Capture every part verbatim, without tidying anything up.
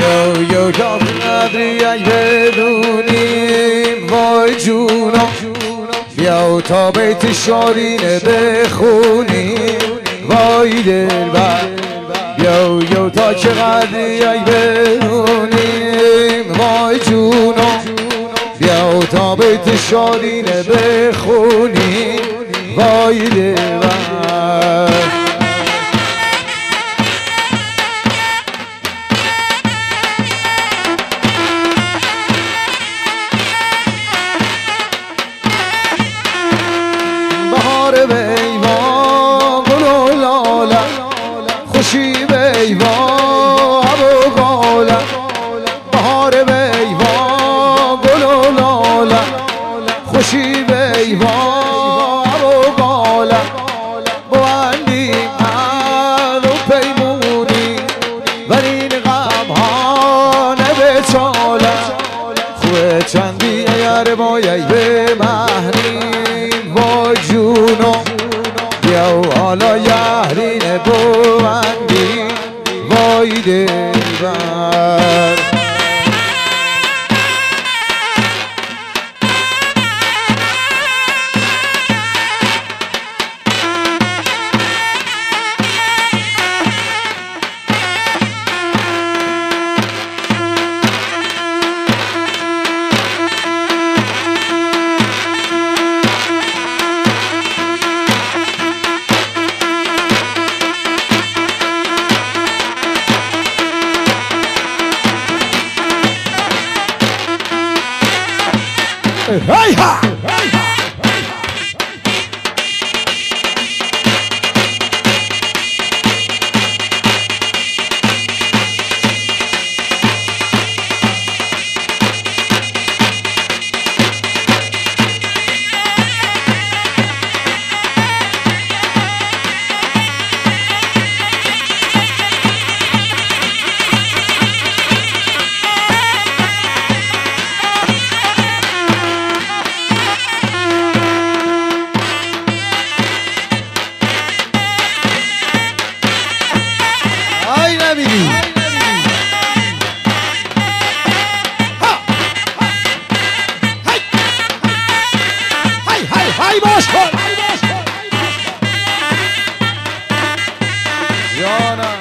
یو یو تا قدری ای بدونیم وای جونم بیا تا بیت شارینه بخونیم وای دلبر یو یو تا چه قدری ای بدونیم وای جونم بیا تا بیت شارینه بخونیم وای دلبر بیوا گل و لاله خوشی بیوا ابو گاله بهار بیوا گل و لاله خوشی بیوا ابو گاله بوندی من و پیمونی ولی این غم ها نبچاله خوه چندی اگر بایی به مهنیم وای جونم بیا حالا یهرین بوندی وای دلبر Hey ha! Hey ha! ای باش کن جانم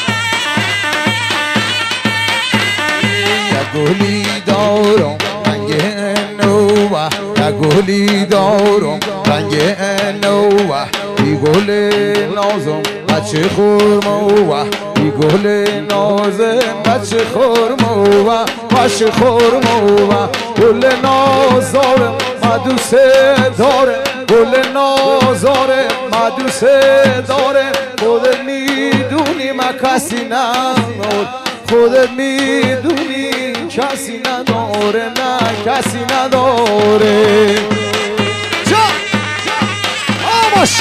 یک گلی دارم رنگ نوه یک گلی دارم رنگ نوه ای گل نازم بچه خورموه ای گل نازم بچه خورموه بچه خورموه گل نازارم مدوس داره گل نازاره مدوس داره خودت میدونی من کسی نداره خودت میدونی کسی نداره نه کسی نداره جا آماشا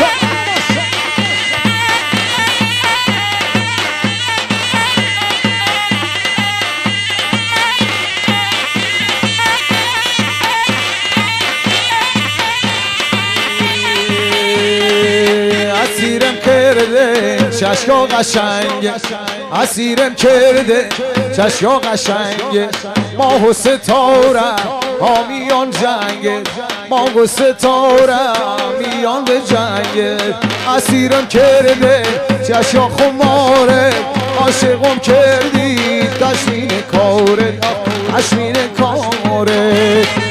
اسیرم کرده چشکا قشنگ اسیرم کرده چشکا قشنگ ماه و ستاره حامیان جنگ ماه و ستاره میان به جنگ اسیرم کرده چشکا خماره عاشقم کردی تشمین کاره تشمین کاره